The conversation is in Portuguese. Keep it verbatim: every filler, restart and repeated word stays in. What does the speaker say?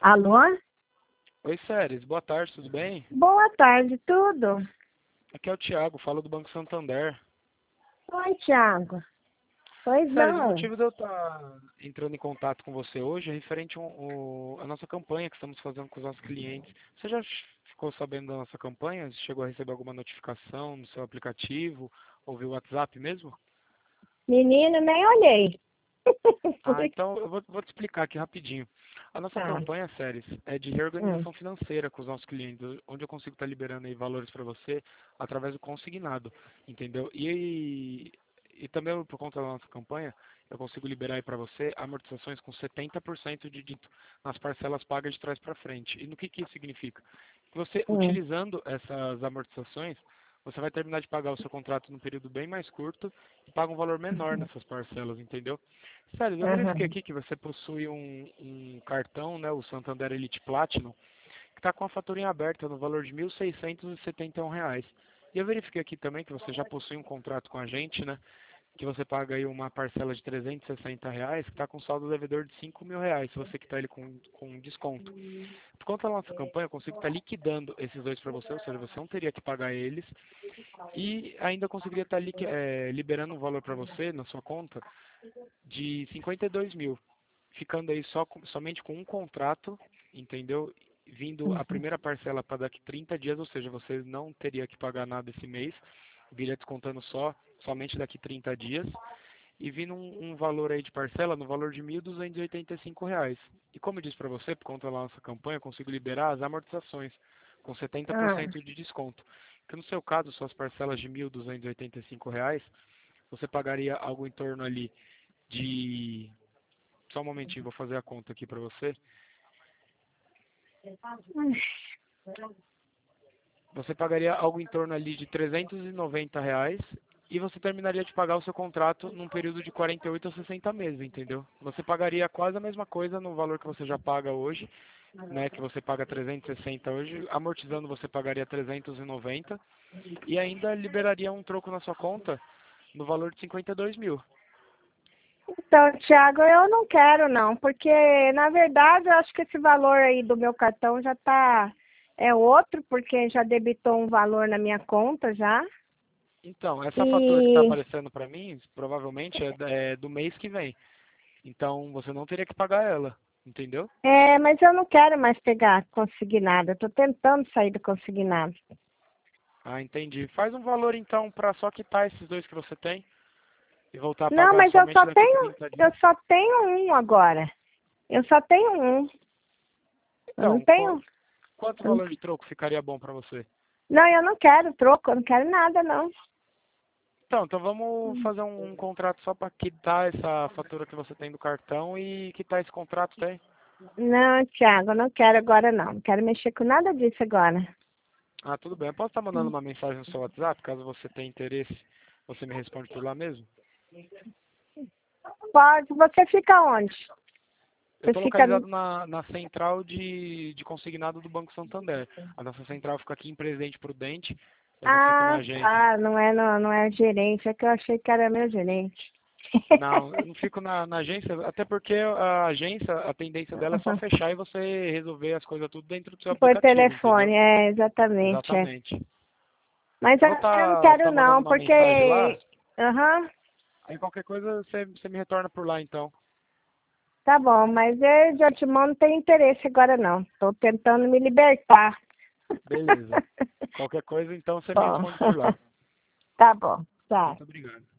Alô? Oi, Séries. Boa tarde, tudo bem? Boa tarde, tudo? Aqui é o Thiago, falo do Banco Santander. Oi, Thiago. Pois Séries, o não. motivo de eu estar entrando em contato com você hoje é referente ao, ao- à nossa campanha que estamos fazendo com os nossos clientes. Você já ficou sabendo da nossa campanha? Chegou a receber alguma notificação no seu aplicativo? Ouviu o WhatsApp mesmo? Menino, nem olhei. Ah, então eu vou, vou te explicar aqui rapidinho. A nossa Tá. campanha, Séries, é de Hum. reorganização financeira com os nossos clientes, onde eu consigo estar liberando aí valores para você através do consignado, entendeu? E, e também por conta da nossa campanha, eu consigo liberar aí para você amortizações com setenta por cento de dito nas parcelas pagas de trás para frente. E no que, que isso significa? Que você, Hum. utilizando essas amortizações, você vai terminar de pagar o seu contrato num período bem mais curto e paga um valor menor nessas parcelas, entendeu? Sério, eu verifiquei Aham. aqui que você possui um, um cartão, né, o Santander Elite Platinum, que está com a faturinha aberta no valor de mil seiscentos e setenta e um reais. E eu verifiquei aqui também que você já possui um contrato com a gente, né, que você paga aí uma parcela de trezentos e sessenta reais, que está com saldo devedor de cinco mil reais, se você quitar ele com, com desconto. Por conta da nossa campanha, eu consigo estar liquidando esses dois para você, ou seja, você não teria que pagar eles, e ainda conseguiria estar li, é, liberando um valor para você na sua conta de cinquenta e dois mil, ficando aí só com, somente com um contrato, entendeu? Vindo a primeira parcela para daqui trinta dias, ou seja, você não teria que pagar nada esse mês, viria descontando só, somente daqui trinta dias, e vindo um, um valor aí de parcela no valor de mil duzentos e oitenta e cinco reais. E como eu disse para você, por conta da nossa campanha, eu consigo liberar as amortizações com setenta por Ah. cento de desconto. Que no seu caso, suas parcelas de mil duzentos e oitenta e cinco reais, você pagaria algo em torno ali de... Só um momentinho, vou fazer a conta aqui para você. Você pagaria algo em torno ali de trezentos e noventa reais e você terminaria de pagar o seu contrato num período de quarenta e oito a sessenta meses, entendeu? Você pagaria quase a mesma coisa no valor que você já paga hoje, né, que você paga trezentos e sessenta hoje, amortizando você pagaria trezentos e noventa e ainda liberaria um troco na sua conta no valor de cinquenta e dois mil. Então, Thiago, eu não quero não, porque na verdade eu acho que esse valor aí do meu cartão já tá é outro, porque já debitou um valor na minha conta já. Então, essa fatura que está E aparecendo para mim, provavelmente é é do mês que vem. Então, você não teria que pagar ela, entendeu? é, mas eu não quero mais pegar consignado. Eu tô tentando sair do consignado. Ah, entendi. Faz um valor então para só quitar esses dois que você tem e voltar a Não, pagar mas eu somente só daqui tenho, trinta dias. eu só tenho um agora. Eu só tenho um. Eu não Então, tenho. qu- quanto eu não valor de troco ficaria bom para você? não, eu não quero troco, eu não quero nada, não. Então, então vamos fazer um, um contrato só para quitar essa fatura que você tem do cartão e quitar esse contrato, tem? Não, Thiago, eu não quero agora, não. Não quero mexer com nada disso agora. Ah, tudo bem. Eu posso estar mandando uma mensagem no seu WhatsApp, caso você tenha interesse, você me responde por lá mesmo? Pode, você fica onde? Eu Você estou fica. localizado na, na central de, de consignado do Banco Santander. A nossa central fica aqui em Presidente Prudente. Eu não fico na Ah, agência. tá. Não é, não, não é gerente. É que eu achei que era meu gerente. Não, eu não fico na, na agência, até porque a agência, a tendência dela é só fechar e você resolver as coisas tudo dentro do seu Por aplicativo, entendeu? telefone, é, exatamente. É. Exatamente. Mas Eu eu vou eu não estar tá, quero, tá mandando não, uma mensagem lá, porque. Aham, aí qualquer coisa você, você me retorna por lá então. tá bom, mas eu de antemão não tenho interesse agora, não. Estou tentando me libertar. Beleza. Qualquer coisa então você me Bom, responde por lá. tá bom, tá. Muito obrigado.